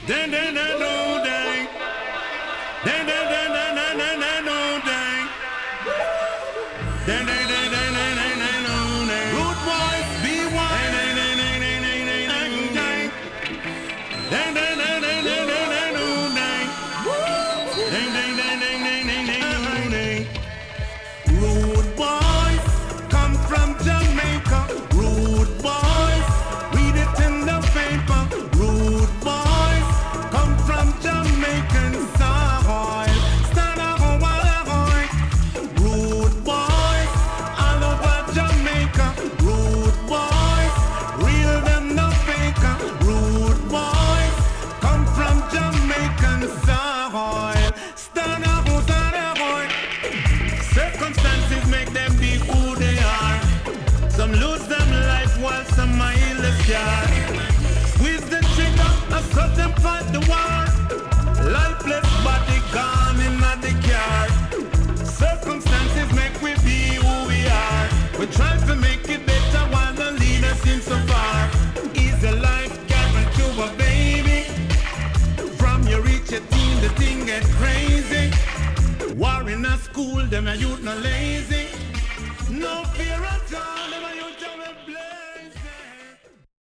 Dang, dang, dang, no, dang. Dang, dang, dang, dang, dang, dang, dang, no, dang. Dang, dang, dang, dang, dang, dang, dang, no, dang. Root boys, be one. Dang, dang, dang, dang, dang, dang, dang, dang. Dang, dang, dang, dang, dang, dang, dang, no, dang. Dang, dang, dang, dang, dang, dang, dang, no, dang. Rude boys come from Jamaica. Rude boys, read it in the paper. Rude boys come from Jamaican soil. Stand up, boy. Rude boys all over Jamaica. Rude boys, real them no faker. Rude boys come from Jamaican soil. Stand up, boy. Circumstances make them be who they are. Some lose them life while some are in the scar. Squeeze the trigger, I saw them fight the war. Lifeless body gone in the car. Circumstances make we be who we are. We try to make it better while the leader seems so far. Easy life guarantee to a baby. From you reach your teen, the thing get crazy. War in a school, them a youth no lazy. No fear at all, them a youth